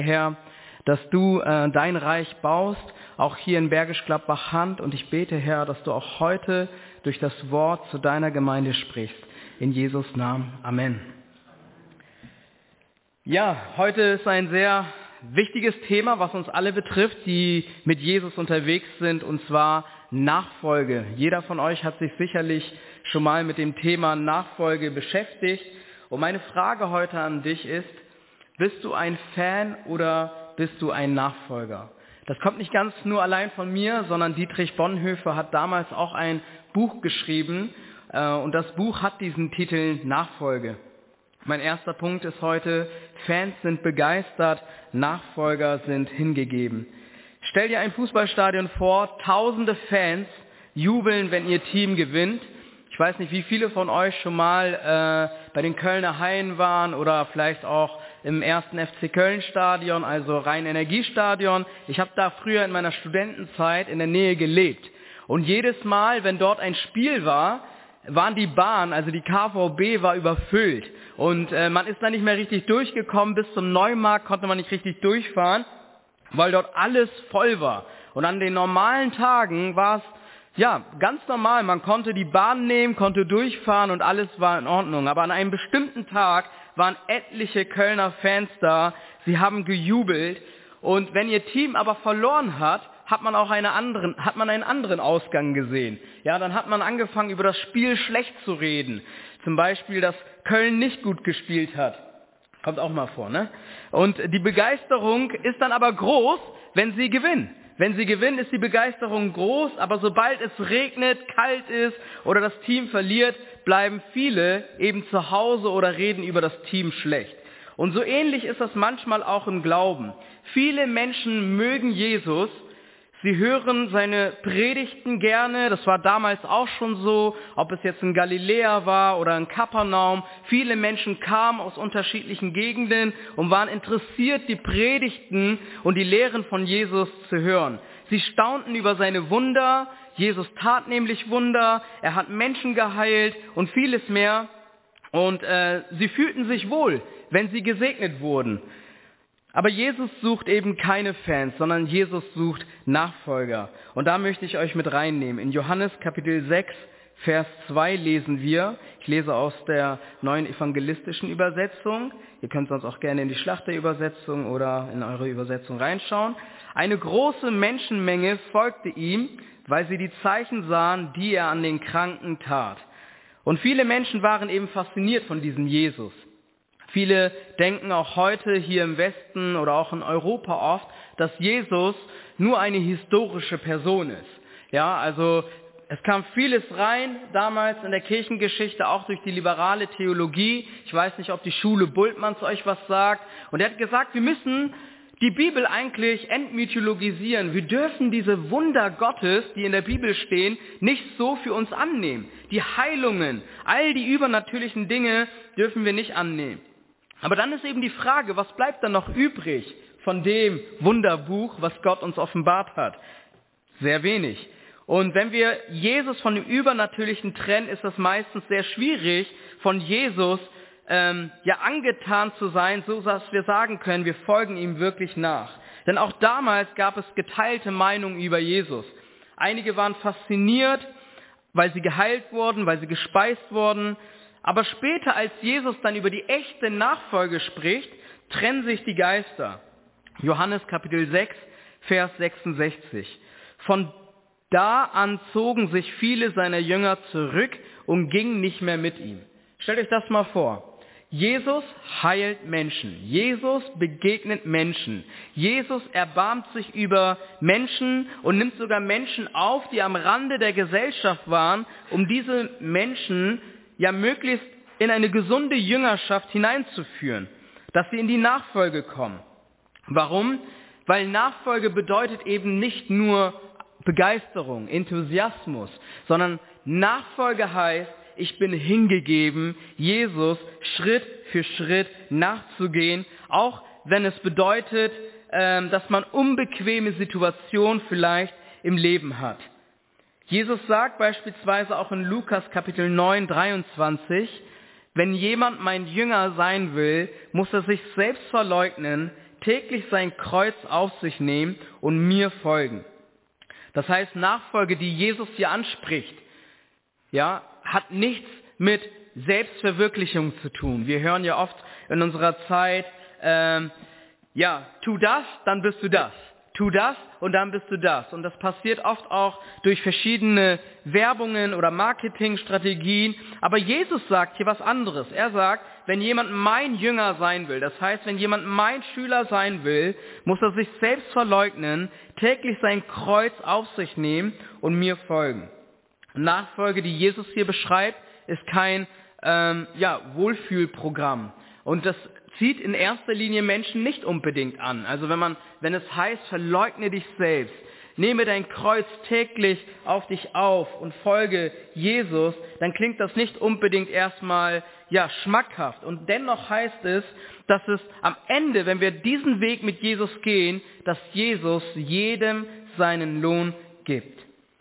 Herr, dass du dein Reich baust, auch hier in Bergisch Gladbach-Hand. Und ich bete, Herr, dass du auch heute durch das Wort zu deiner Gemeinde sprichst. In Jesus' Namen. Amen. Ja, heute ist ein sehr wichtiges Thema, was uns alle betrifft, die mit Jesus unterwegs sind, und zwar Nachfolge. Jeder von euch hat sich sicherlich schon mal mit dem Thema Nachfolge beschäftigt. Und meine Frage heute an dich ist: Bist du ein Fan oder bist du ein Nachfolger? Das kommt nicht ganz nur allein von mir, sondern Dietrich Bonhoeffer hat damals auch ein Buch geschrieben, und das Buch hat diesen Titel Nachfolge. Mein erster Punkt ist heute: Fans sind begeistert, Nachfolger sind hingegeben. Stell dir ein Fußballstadion vor, tausende Fans jubeln, wenn ihr Team gewinnt. Ich weiß nicht, wie viele von euch schon mal bei den Kölner Haien waren oder vielleicht auch im ersten FC Köln Stadion, also Rhein-Energiestadion. Ich habe da früher in meiner Studentenzeit in der Nähe gelebt. Und jedes Mal, wenn dort ein Spiel war, waren die Bahnen, also die KVB war überfüllt. Und man ist da nicht mehr richtig durchgekommen. Bis zum Neumarkt konnte man nicht richtig durchfahren, weil dort alles voll war. Und an den normalen Tagen war es ja ganz normal. Man konnte die Bahn nehmen, konnte durchfahren und alles war in Ordnung. Aber an einem bestimmten Tag waren etliche Kölner Fans da. Sie haben gejubelt. Und wenn ihr Team aber verloren hat, hat man einen anderen Ausgang gesehen. Ja, dann hat man angefangen, über das Spiel schlecht zu reden. Zum Beispiel, dass Köln nicht gut gespielt hat. Kommt auch mal vor, ne? Und die Begeisterung ist dann aber groß, wenn sie gewinnen. Wenn sie gewinnen, ist die Begeisterung groß, aber sobald es regnet, kalt ist oder das Team verliert, bleiben viele eben zu Hause oder reden über das Team schlecht. Und so ähnlich ist das manchmal auch im Glauben. Viele Menschen mögen Jesus. Sie hören seine Predigten gerne, das war damals auch schon so, ob es jetzt in Galiläa war oder in Kapernaum. Viele Menschen kamen aus unterschiedlichen Gegenden und waren interessiert, die Predigten und die Lehren von Jesus zu hören. Sie staunten über seine Wunder. Jesus tat nämlich Wunder, er hat Menschen geheilt und vieles mehr. Und sie fühlten sich wohl, wenn sie gesegnet wurden. Aber Jesus sucht eben keine Fans, sondern Jesus sucht Nachfolger. Und da möchte ich euch mit reinnehmen. In Johannes Kapitel 6, Vers 2 lesen wir. Ich lese aus der neuen evangelistischen Übersetzung. Ihr könnt sonst auch gerne in die Schlachterübersetzung oder in eure Übersetzung reinschauen. Eine große Menschenmenge folgte ihm, weil sie die Zeichen sahen, die er an den Kranken tat. Und viele Menschen waren eben fasziniert von diesem Jesus. Viele denken auch heute hier im Westen oder auch in Europa oft, dass Jesus nur eine historische Person ist. Ja, also es kam vieles rein damals in der Kirchengeschichte, auch durch die liberale Theologie. Ich weiß nicht, ob die Schule Bultmanns euch was sagt. Und er hat gesagt, wir müssen die Bibel eigentlich entmythologisieren. Wir dürfen diese Wunder Gottes, die in der Bibel stehen, nicht so für uns annehmen. Die Heilungen, all die übernatürlichen Dinge dürfen wir nicht annehmen. Aber dann ist eben die Frage, was bleibt dann noch übrig von dem Wunderbuch, was Gott uns offenbart hat? Sehr wenig. Und wenn wir Jesus von dem Übernatürlichen trennen, ist das meistens sehr schwierig, von Jesus angetan zu sein, so dass wir sagen können, wir folgen ihm wirklich nach. Denn auch damals gab es geteilte Meinungen über Jesus. Einige waren fasziniert, weil sie geheilt wurden, weil sie gespeist wurden. Aber später, als Jesus dann über die echte Nachfolge spricht, trennen sich die Geister. Johannes Kapitel 6, Vers 66. Von da an zogen sich viele seiner Jünger zurück und gingen nicht mehr mit ihm. Stellt euch das mal vor. Jesus heilt Menschen. Jesus begegnet Menschen. Jesus erbarmt sich über Menschen und nimmt sogar Menschen auf, die am Rande der Gesellschaft waren, um diese Menschen möglichst in eine gesunde Jüngerschaft hineinzuführen, dass sie in die Nachfolge kommen. Warum? Weil Nachfolge bedeutet eben nicht nur Begeisterung, Enthusiasmus, sondern Nachfolge heißt, ich bin hingegeben, Jesus Schritt für Schritt nachzugehen, auch wenn es bedeutet, dass man unbequeme Situationen vielleicht im Leben hat. Jesus sagt beispielsweise auch in Lukas Kapitel 9, 23, wenn jemand mein Jünger sein will, muss er sich selbst verleugnen, täglich sein Kreuz auf sich nehmen und mir folgen. Das heißt, Nachfolge, die Jesus hier anspricht, ja, hat nichts mit Selbstverwirklichung zu tun. Wir hören ja oft in unserer Zeit, tu das, dann bist du das. Tu das und dann bist du das. Und das passiert oft auch durch verschiedene Werbungen oder Marketingstrategien. Aber Jesus sagt hier was anderes. Er sagt, wenn jemand mein Jünger sein will, das heißt, wenn jemand mein Schüler sein will, muss er sich selbst verleugnen, täglich sein Kreuz auf sich nehmen und mir folgen. Nachfolge, die Jesus hier beschreibt, ist kein Wohlfühlprogramm. Und das zieht in erster Linie Menschen nicht unbedingt an. Also wenn es heißt, verleugne dich selbst, nehme dein Kreuz täglich auf dich auf und folge Jesus, dann klingt das nicht unbedingt erstmal schmackhaft. Und dennoch heißt es, dass es am Ende, wenn wir diesen Weg mit Jesus gehen, dass Jesus jedem seinen Lohn gibt.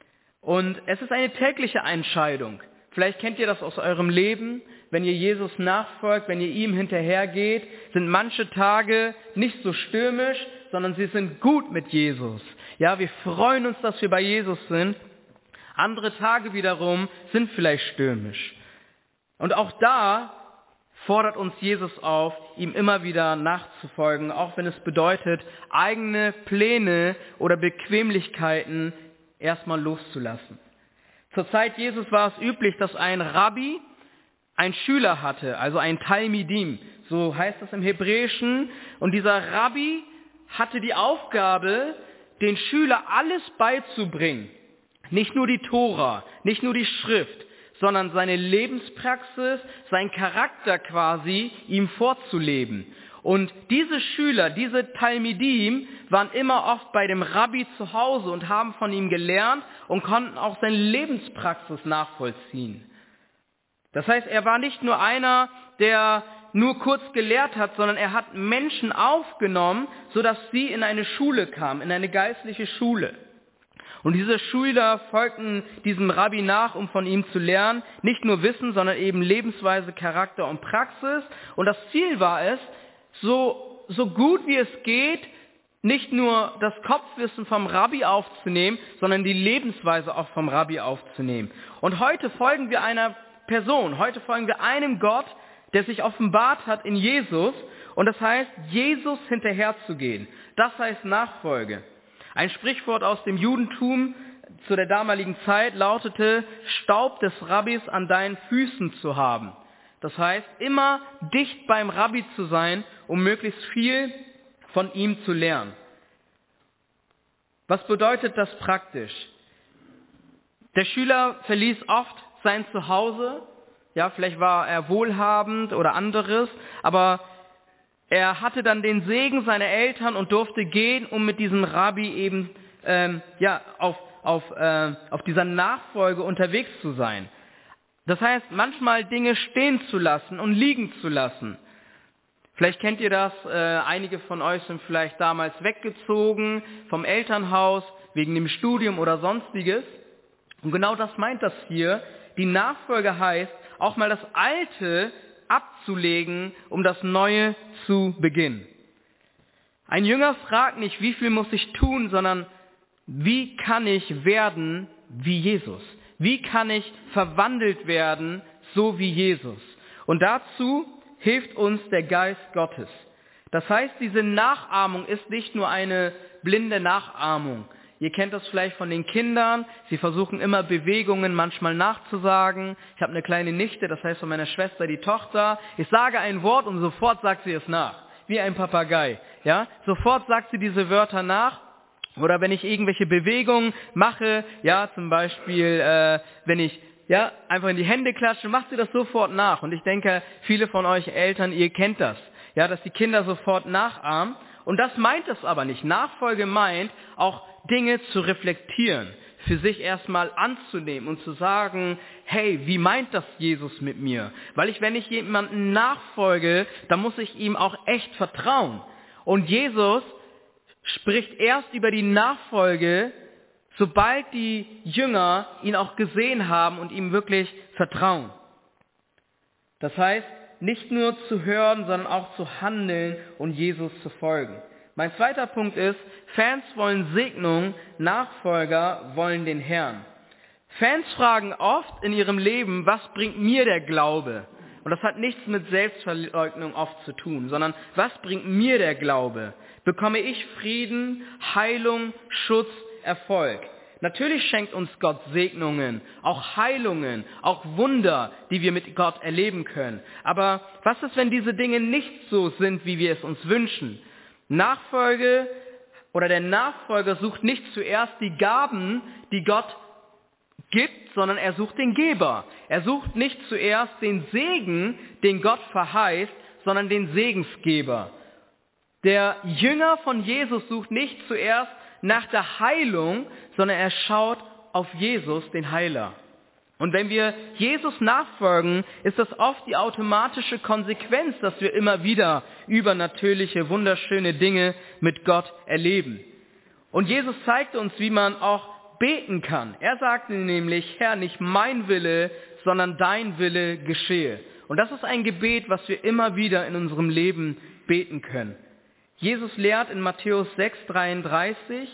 Und es ist eine tägliche Entscheidung. Vielleicht kennt ihr das aus eurem Leben. Wenn ihr Jesus nachfolgt, wenn ihr ihm hinterhergeht, sind manche Tage nicht so stürmisch, sondern sie sind gut mit Jesus. Ja, wir freuen uns, dass wir bei Jesus sind. Andere Tage wiederum sind vielleicht stürmisch. Und auch da fordert uns Jesus auf, ihm immer wieder nachzufolgen, auch wenn es bedeutet, eigene Pläne oder Bequemlichkeiten erstmal loszulassen. Zur Zeit Jesus war es üblich, dass ein Rabbi einen Schüler hatte, also ein Talmidim, so heißt das im Hebräischen. Und dieser Rabbi hatte die Aufgabe, den Schüler alles beizubringen. Nicht nur die Tora, nicht nur die Schrift, sondern seine Lebenspraxis, sein Charakter quasi ihm vorzuleben. Und diese Schüler, diese Talmidim, waren immer oft bei dem Rabbi zu Hause und haben von ihm gelernt und konnten auch seine Lebenspraxis nachvollziehen. Das heißt, er war nicht nur einer, der nur kurz gelehrt hat, sondern er hat Menschen aufgenommen, sodass sie in eine Schule kamen, in eine geistliche Schule. Und diese Schüler folgten diesem Rabbi nach, um von ihm zu lernen, nicht nur Wissen, sondern eben Lebensweise, Charakter und Praxis. Und das Ziel war es, so gut wie es geht, nicht nur das Kopfwissen vom Rabbi aufzunehmen, sondern die Lebensweise auch vom Rabbi aufzunehmen. Und heute folgen wir einer Person, heute folgen wir einem Gott, der sich offenbart hat in Jesus. Und das heißt, Jesus hinterherzugehen. Das heißt Nachfolge. Ein Sprichwort aus dem Judentum zu der damaligen Zeit lautete, Staub des Rabbis an deinen Füßen zu haben. Das heißt, immer dicht beim Rabbi zu sein, um möglichst viel von ihm zu lernen. Was bedeutet das praktisch? Der Schüler verließ oft sein Zuhause, ja, vielleicht war er wohlhabend oder anderes, aber er hatte dann den Segen seiner Eltern und durfte gehen, um mit diesem Rabbi eben auf dieser Nachfolge unterwegs zu sein. Das heißt, manchmal Dinge stehen zu lassen und liegen zu lassen. Vielleicht kennt ihr das, einige von euch sind vielleicht damals weggezogen vom Elternhaus, wegen dem Studium oder sonstiges. Und genau das meint das hier. Die Nachfolge heißt, auch mal das Alte abzulegen, um das Neue zu beginnen. Ein Jünger fragt nicht, wie viel muss ich tun, sondern wie kann ich werden wie Jesus? Wie kann ich verwandelt werden, so wie Jesus? Und dazu hilft uns der Geist Gottes. Das heißt, diese Nachahmung ist nicht nur eine blinde Nachahmung. Ihr kennt das vielleicht von den Kindern. Sie versuchen immer Bewegungen manchmal nachzusagen. Ich habe eine kleine Nichte, das heißt von meiner Schwester die Tochter. Ich sage ein Wort und sofort sagt sie es nach. Wie ein Papagei. Ja? Sofort sagt sie diese Wörter nach. Oder wenn ich irgendwelche Bewegungen mache, ja, zum Beispiel, wenn ich einfach in die Hände klatsche, macht sie das sofort nach. Und ich denke, viele von euch Eltern, ihr kennt das. Ja, dass die Kinder sofort nachahmen. Und das meint es aber nicht. Nachfolge meint, auch Dinge zu reflektieren, für sich erstmal anzunehmen und zu sagen, hey, wie meint das Jesus mit mir? Weil wenn ich jemandem nachfolge, dann muss ich ihm auch echt vertrauen. Und Jesus spricht erst über die Nachfolge, sobald die Jünger ihn auch gesehen haben und ihm wirklich vertrauen. Das heißt, nicht nur zu hören, sondern auch zu handeln und Jesus zu folgen. Mein zweiter Punkt ist, Fans wollen Segnung, Nachfolger wollen den Herrn. Fans fragen oft in ihrem Leben, was bringt mir der Glaube? Und das hat nichts mit Selbstverleugnung oft zu tun, sondern was bringt mir der Glaube? Bekomme ich Frieden, Heilung, Schutz, Erfolg? Natürlich schenkt uns Gott Segnungen, auch Heilungen, auch Wunder, die wir mit Gott erleben können. Aber was ist, wenn diese Dinge nicht so sind, wie wir es uns wünschen? Nachfolge oder der Nachfolger sucht nicht zuerst die Gaben, die Gott gibt, sondern er sucht den Geber. Er sucht nicht zuerst den Segen, den Gott verheißt, sondern den Segensgeber. Der Jünger von Jesus sucht nicht zuerst nach der Heilung, sondern er schaut auf Jesus, den Heiler. Und wenn wir Jesus nachfolgen, ist das oft die automatische Konsequenz, dass wir immer wieder übernatürliche, wunderschöne Dinge mit Gott erleben. Und Jesus zeigte uns, wie man auch beten kann. Er sagte nämlich, Herr, nicht mein Wille, sondern dein Wille geschehe. Und das ist ein Gebet, was wir immer wieder in unserem Leben beten können. Jesus lehrt in Matthäus 6,33,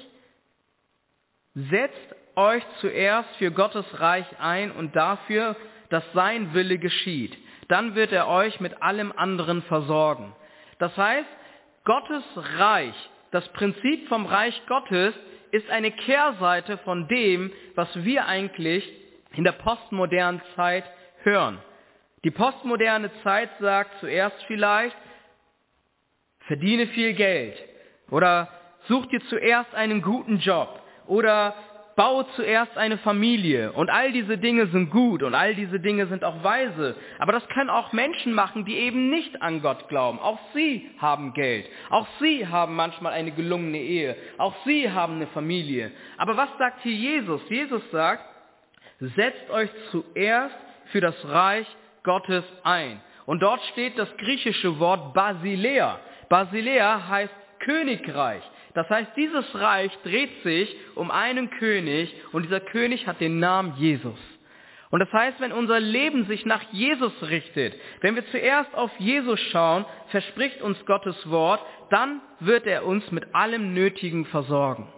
setzt euch zuerst für Gottes Reich ein und dafür, dass sein Wille geschieht. Dann wird er euch mit allem anderen versorgen. Das heißt, Gottes Reich, das Prinzip vom Reich Gottes, ist eine Kehrseite von dem, was wir eigentlich in der postmodernen Zeit hören. Die postmoderne Zeit sagt zuerst vielleicht, verdiene viel Geld oder such dir zuerst einen guten Job oder baue zuerst eine Familie. Und all diese Dinge sind gut und all diese Dinge sind auch weise. Aber das können auch Menschen machen, die eben nicht an Gott glauben. Auch sie haben Geld. Auch sie haben manchmal eine gelungene Ehe. Auch sie haben eine Familie. Aber was sagt hier Jesus? Jesus sagt, setzt euch zuerst für das Reich Gottes ein. Und dort steht das griechische Wort Basileia. Basileia heißt Königreich. Das heißt, dieses Reich dreht sich um einen König und dieser König hat den Namen Jesus. Und das heißt, wenn unser Leben sich nach Jesus richtet, wenn wir zuerst auf Jesus schauen, verspricht uns Gottes Wort, dann wird er uns mit allem Nötigen versorgen.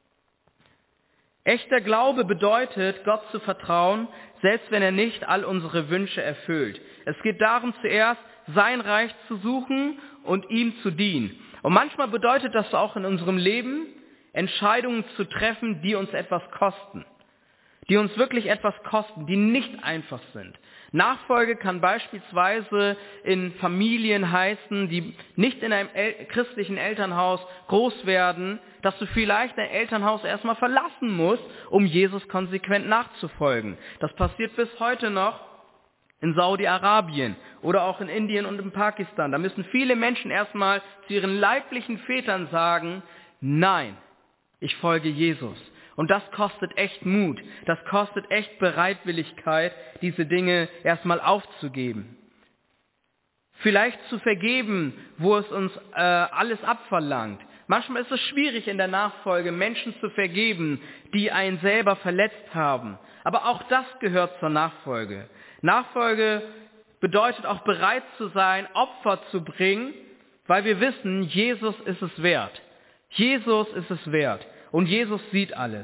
Echter Glaube bedeutet, Gott zu vertrauen, selbst wenn er nicht all unsere Wünsche erfüllt. Es geht darum, zuerst sein Reich zu suchen und ihm zu dienen. Und manchmal bedeutet das auch in unserem Leben, Entscheidungen zu treffen, die uns etwas kosten. Die uns wirklich etwas kosten, die nicht einfach sind. Nachfolge kann beispielsweise in Familien heißen, die nicht in einem christlichen Elternhaus groß werden, dass du vielleicht dein Elternhaus erstmal verlassen musst, um Jesus konsequent nachzufolgen. Das passiert bis heute noch in Saudi-Arabien oder auch in Indien und in Pakistan. Da müssen viele Menschen erstmal zu ihren leiblichen Vätern sagen, nein, ich folge Jesus. Und das kostet echt Mut, das kostet echt Bereitwilligkeit, diese Dinge erstmal aufzugeben. Vielleicht zu vergeben, wo es uns alles abverlangt. Manchmal ist es schwierig in der Nachfolge, Menschen zu vergeben, die einen selber verletzt haben. Aber auch das gehört zur Nachfolge. Nachfolge bedeutet auch bereit zu sein, Opfer zu bringen, weil wir wissen, Jesus ist es wert. Jesus ist es wert. Und Jesus sieht alles.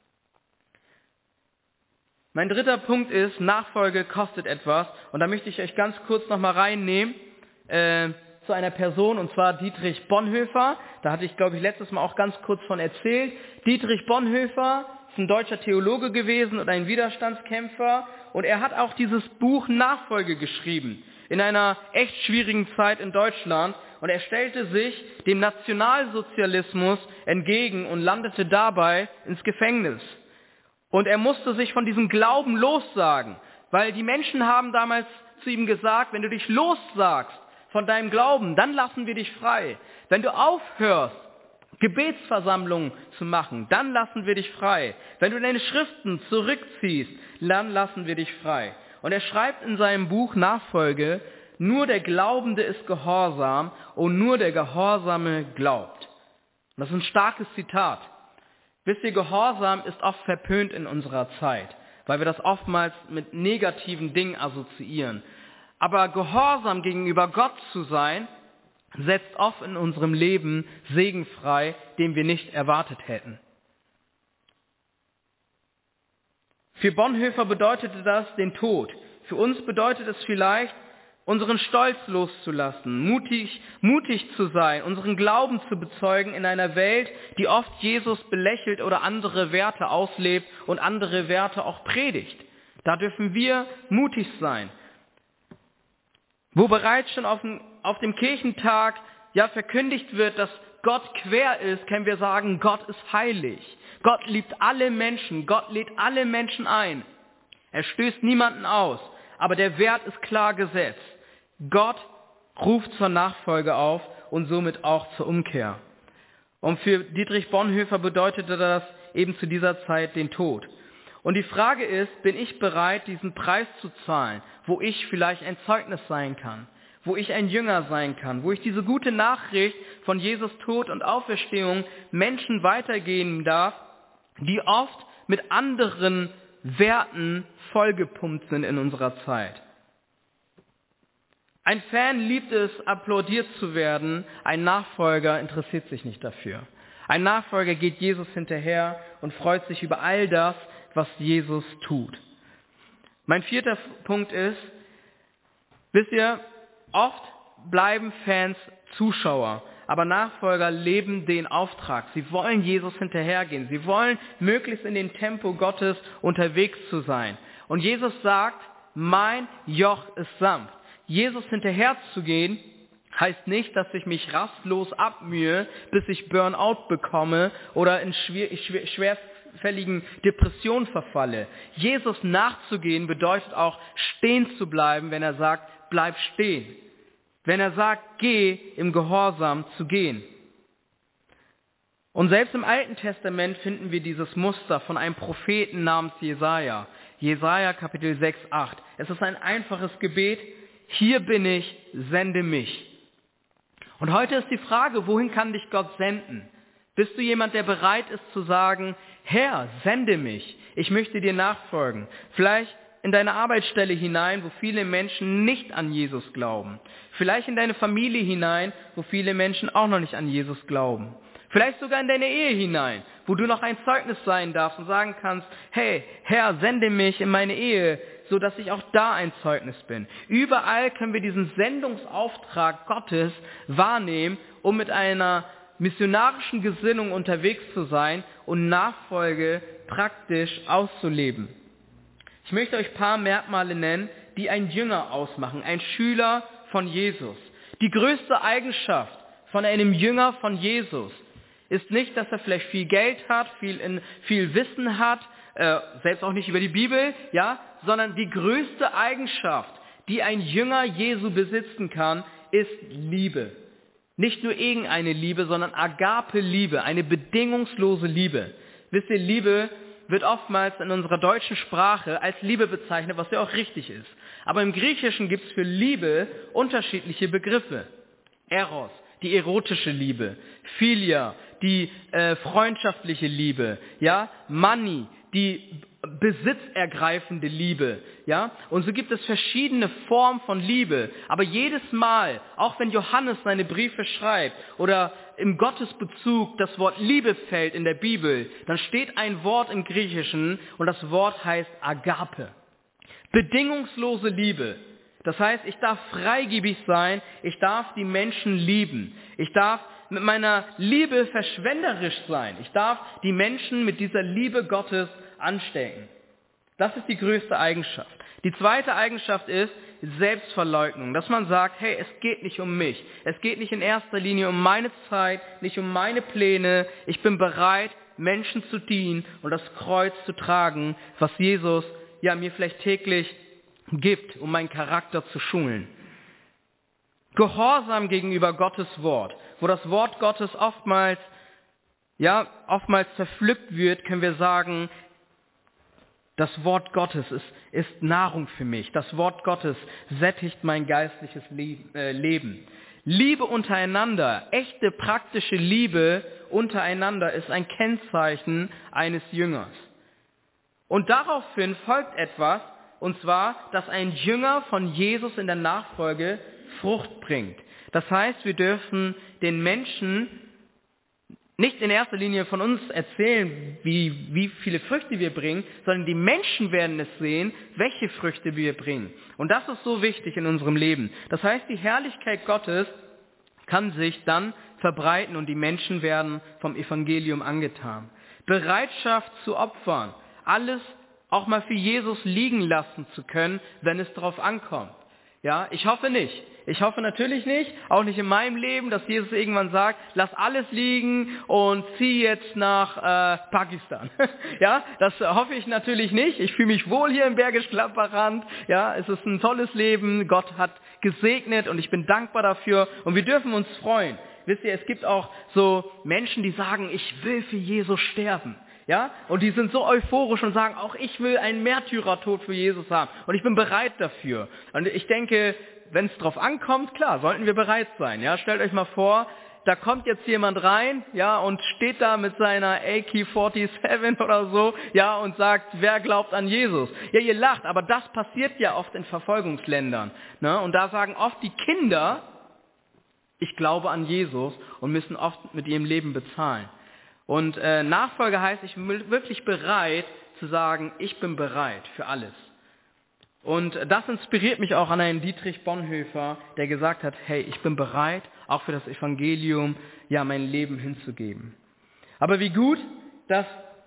Mein dritter Punkt ist, Nachfolge kostet etwas. Und da möchte ich euch ganz kurz nochmal reinnehmen zu einer Person, und zwar Dietrich Bonhoeffer. Da hatte ich, glaube ich, letztes Mal auch ganz kurz von erzählt. Dietrich Bonhoeffer ist ein deutscher Theologe gewesen und ein Widerstandskämpfer. Und er hat auch dieses Buch Nachfolge geschrieben, in einer echt schwierigen Zeit in Deutschland. Und er stellte sich dem Nationalsozialismus entgegen und landete dabei ins Gefängnis. Und er musste sich von diesem Glauben lossagen, weil die Menschen haben damals zu ihm gesagt, wenn du dich lossagst von deinem Glauben, dann lassen wir dich frei. Wenn du aufhörst, Gebetsversammlungen zu machen, dann lassen wir dich frei. Wenn du deine Schriften zurückziehst, dann lassen wir dich frei. Und er schreibt in seinem Buch Nachfolge, nur der Glaubende ist gehorsam und nur der Gehorsame glaubt. Und das ist ein starkes Zitat. Wisst ihr, Gehorsam ist oft verpönt in unserer Zeit, weil wir das oftmals mit negativen Dingen assoziieren. Aber Gehorsam gegenüber Gott zu sein, setzt oft in unserem Leben Segen frei, den wir nicht erwartet hätten. Für Bonhoeffer bedeutete das den Tod. Für uns bedeutet es vielleicht, unseren Stolz loszulassen, mutig zu sein, unseren Glauben zu bezeugen in einer Welt, die oft Jesus belächelt oder andere Werte auslebt und andere Werte auch predigt. Da dürfen wir mutig sein. Wo bereits schon auf dem Kirchentag verkündigt wird, dass Gott quer ist, können wir sagen, Gott ist heilig. Gott liebt alle Menschen, Gott lädt alle Menschen ein. Er stößt niemanden aus, aber der Wert ist klar gesetzt. Gott ruft zur Nachfolge auf und somit auch zur Umkehr. Und für Dietrich Bonhoeffer bedeutete das eben zu dieser Zeit den Tod. Und die Frage ist, bin ich bereit, diesen Preis zu zahlen, wo ich vielleicht ein Zeugnis sein kann, wo ich ein Jünger sein kann, wo ich diese gute Nachricht von Jesus Tod und Auferstehung Menschen weitergeben darf, die oft mit anderen Werten vollgepumpt sind in unserer Zeit. Ein Fan liebt es, applaudiert zu werden, ein Nachfolger interessiert sich nicht dafür. Ein Nachfolger geht Jesus hinterher und freut sich über all das, was Jesus tut. Mein 4. Punkt ist, wisst ihr, oft bleiben Fans Zuschauer, aber Nachfolger leben den Auftrag. Sie wollen Jesus hinterhergehen. Sie wollen möglichst in dem Tempo Gottes unterwegs zu sein. Und Jesus sagt, mein Joch ist sanft. Jesus hinterherzugehen heißt nicht, dass ich mich rastlos abmühe, bis ich Burnout bekomme oder in schwerfälligen Depressionen verfalle. Jesus nachzugehen bedeutet auch, stehen zu bleiben, wenn er sagt, bleib stehen. Wenn er sagt, geh, im Gehorsam zu gehen. Und selbst im Alten Testament finden wir dieses Muster von einem Propheten namens Jesaja. Jesaja Kapitel 6, 8. Es ist ein einfaches Gebet. Hier bin ich, sende mich. Und heute ist die Frage, wohin kann dich Gott senden? Bist du jemand, der bereit ist zu sagen, Herr, sende mich, ich möchte dir nachfolgen. Vielleicht in deine Arbeitsstelle hinein, wo viele Menschen nicht an Jesus glauben. Vielleicht in deine Familie hinein, wo viele Menschen auch noch nicht an Jesus glauben. Vielleicht sogar in deine Ehe hinein, wo du noch ein Zeugnis sein darfst und sagen kannst, hey, Herr, sende mich in meine Ehe, so dass ich auch da ein Zeugnis bin. Überall können wir diesen Sendungsauftrag Gottes wahrnehmen, um mit einer missionarischen Gesinnung unterwegs zu sein und Nachfolge praktisch auszuleben. Ich möchte euch ein paar Merkmale nennen, die einen Jünger ausmachen, ein Schüler von Jesus. Die größte Eigenschaft von einem Jünger von Jesus ist nicht, dass er vielleicht viel Geld hat, viel Wissen hat, selbst auch nicht über die Bibel, sondern die größte Eigenschaft, die ein Jünger Jesu besitzen kann, ist Liebe. Nicht nur irgendeine Liebe, sondern Agape-Liebe, eine bedingungslose Liebe. Wisst ihr, Liebe wird oftmals in unserer deutschen Sprache als Liebe bezeichnet, was ja auch richtig ist. Aber im Griechischen gibt es für Liebe unterschiedliche Begriffe. Eros, die erotische Liebe. Philia, die freundschaftliche Liebe. Mani, die besitzergreifende Liebe. Und so gibt es verschiedene Formen von Liebe. Aber jedes Mal, auch wenn Johannes seine Briefe schreibt oder im Gottesbezug das Wort Liebe fällt in der Bibel, dann steht ein Wort im Griechischen und das Wort heißt Agape. Bedingungslose Liebe. Das heißt, ich darf freigebig sein, ich darf die Menschen lieben. Ich darf mit meiner Liebe verschwenderisch sein. Ich darf die Menschen mit dieser Liebe Gottes anstecken. Das ist die größte Eigenschaft. Die zweite Eigenschaft ist Selbstverleugnung, dass man sagt, hey, es geht nicht um mich. Es geht nicht in erster Linie um meine Zeit, nicht um meine Pläne. Ich bin bereit, Menschen zu dienen und das Kreuz zu tragen, was Jesus mir vielleicht täglich gibt, um meinen Charakter zu schulen. Gehorsam gegenüber Gottes Wort, wo das Wort Gottes oftmals zerpflückt wird, können wir sagen, das Wort Gottes ist Nahrung für mich. Das Wort Gottes sättigt mein geistliches Leben. Liebe untereinander, echte praktische Liebe untereinander ist ein Kennzeichen eines Jüngers. Und daraufhin folgt etwas, und zwar, dass ein Jünger von Jesus in der Nachfolge Frucht bringt. Das heißt, wir dürfen den Menschen nicht in erster Linie von uns erzählen, wie viele Früchte wir bringen, sondern die Menschen werden es sehen, welche Früchte wir bringen. Und das ist so wichtig in unserem Leben. Das heißt, die Herrlichkeit Gottes kann sich dann verbreiten und die Menschen werden vom Evangelium angetan. Bereitschaft zu opfern, alles auch mal für Jesus liegen lassen zu können, wenn es darauf ankommt. Ja, ich hoffe nicht. Ich hoffe natürlich nicht, auch nicht in meinem Leben, dass Jesus irgendwann sagt, lass alles liegen und zieh jetzt nach Pakistan. Ja, das hoffe ich natürlich nicht. Ich fühle mich wohl hier im Bergisch Gladbach-Rand. Ja, es ist ein tolles Leben. Gott hat gesegnet und ich bin dankbar dafür und wir dürfen uns freuen. Wisst ihr, es gibt auch so Menschen, die sagen, ich will für Jesus sterben. Ja, und die sind so euphorisch und sagen, auch ich will einen Märtyrertod für Jesus haben und ich bin bereit dafür. Und ich denke, wenn es drauf ankommt, klar, sollten wir bereit sein. Ja, stellt euch mal vor, da kommt jetzt jemand rein, ja, und steht da mit seiner AK-47 oder so, ja, und sagt, wer glaubt an Jesus? Ja, ihr lacht, aber das passiert ja oft in Verfolgungsländern, ne? Und da sagen oft die Kinder, ich glaube an Jesus und müssen oft mit ihrem Leben bezahlen. Und Nachfolge heißt, ich bin wirklich bereit zu sagen, ich bin bereit für alles. Und das inspiriert mich auch an einen Dietrich Bonhoeffer, der gesagt hat, hey, ich bin bereit, auch für das Evangelium, ja, mein Leben hinzugeben. Aber wie gut, dass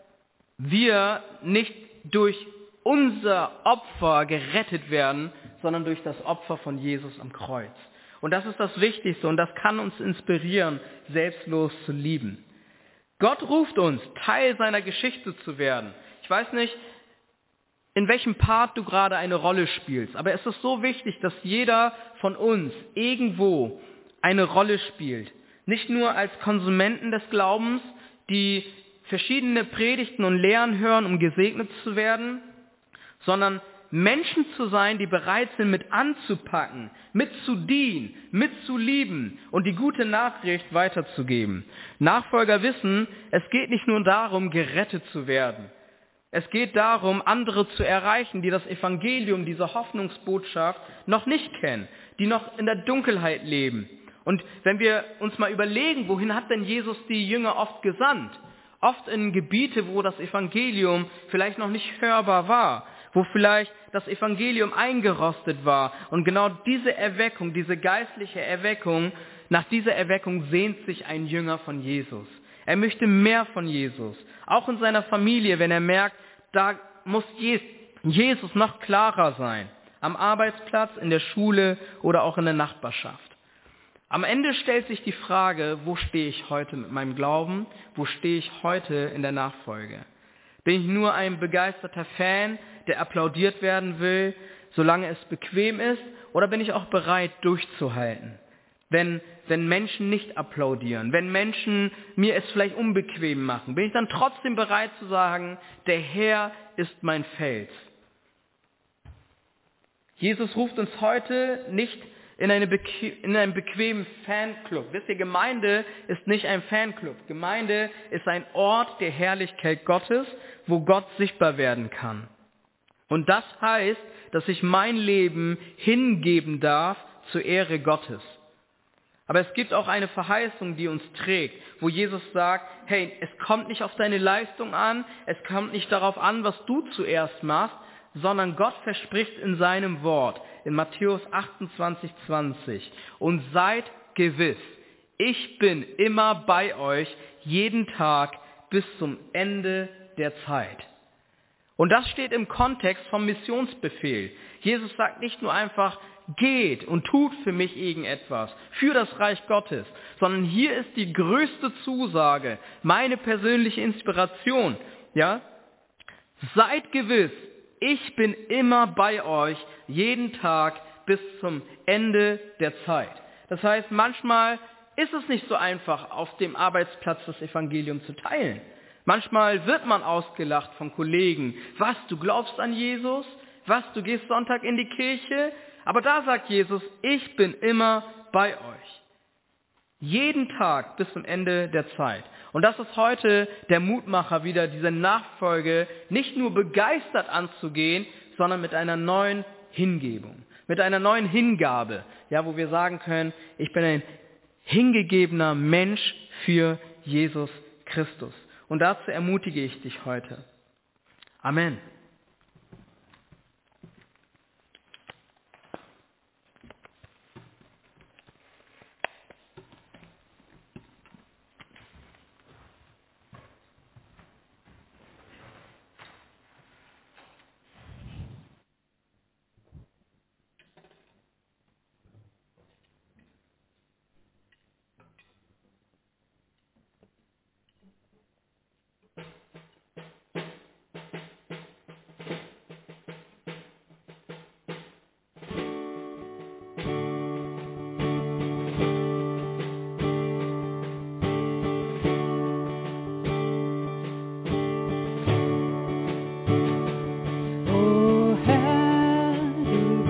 wir nicht durch unser Opfer gerettet werden, sondern durch das Opfer von Jesus am Kreuz. Und das ist das Wichtigste und das kann uns inspirieren, selbstlos zu lieben. Gott ruft uns, Teil seiner Geschichte zu werden. Ich weiß nicht, in welchem Part du gerade eine Rolle spielst, aber es ist so wichtig, dass jeder von uns irgendwo eine Rolle spielt. Nicht nur als Konsumenten des Glaubens, die verschiedene Predigten und Lehren hören, um gesegnet zu werden, sondern Menschen zu sein, die bereit sind, mit anzupacken, mit zu dienen, mit zu lieben und die gute Nachricht weiterzugeben. Nachfolger wissen, es geht nicht nur darum, gerettet zu werden. Es geht darum, andere zu erreichen, die das Evangelium, diese Hoffnungsbotschaft noch nicht kennen, die noch in der Dunkelheit leben. Und wenn wir uns mal überlegen, wohin hat denn Jesus die Jünger oft gesandt? Oft in Gebiete, wo das Evangelium vielleicht noch nicht hörbar war, wo vielleicht das Evangelium eingerostet war. Und genau diese Erweckung, diese geistliche Erweckung, nach dieser Erweckung sehnt sich ein Jünger von Jesus. Er möchte mehr von Jesus. Auch in seiner Familie, wenn er merkt, da muss Jesus noch klarer sein. Am Arbeitsplatz, in der Schule oder auch in der Nachbarschaft. Am Ende stellt sich die Frage, wo stehe ich heute mit meinem Glauben? Wo stehe ich heute in der Nachfolge? Bin ich nur ein begeisterter Fan, der applaudiert werden will, solange es bequem ist? Oder bin ich auch bereit, durchzuhalten? Wenn Menschen nicht applaudieren, wenn Menschen mir es vielleicht unbequem machen, bin ich dann trotzdem bereit zu sagen, der Herr ist mein Fels. Jesus ruft uns heute nicht in einen bequemen Fanclub. Wisst ihr, Gemeinde ist nicht ein Fanclub. Gemeinde ist ein Ort der Herrlichkeit Gottes, wo Gott sichtbar werden kann. Und das heißt, dass ich mein Leben hingeben darf zur Ehre Gottes. Aber es gibt auch eine Verheißung, die uns trägt, wo Jesus sagt, hey, es kommt nicht auf deine Leistung an, es kommt nicht darauf an, was du zuerst machst, sondern Gott verspricht in seinem Wort, in Matthäus 28,20, und seid gewiss, ich bin immer bei euch, jeden Tag bis zum Ende der Zeit. Und das steht im Kontext vom Missionsbefehl. Jesus sagt nicht nur einfach, geht und tut für mich irgendetwas, für das Reich Gottes, sondern hier ist die größte Zusage, meine persönliche Inspiration, ja? Seid gewiss, ich bin immer bei euch, jeden Tag bis zum Ende der Zeit. Das heißt, manchmal ist es nicht so einfach, auf dem Arbeitsplatz das Evangelium zu teilen. Manchmal wird man ausgelacht von Kollegen. Was, du glaubst an Jesus? Was, du gehst Sonntag in die Kirche? Aber da sagt Jesus, ich bin immer bei euch. Jeden Tag bis zum Ende der Zeit. Und das ist heute der Mutmacher wieder, diese Nachfolge nicht nur begeistert anzugehen, sondern mit einer neuen Hingebung. Mit einer neuen Hingabe, ja, wo wir sagen können, ich bin ein hingegebener Mensch für Jesus Christus. Und dazu ermutige ich dich heute. Amen.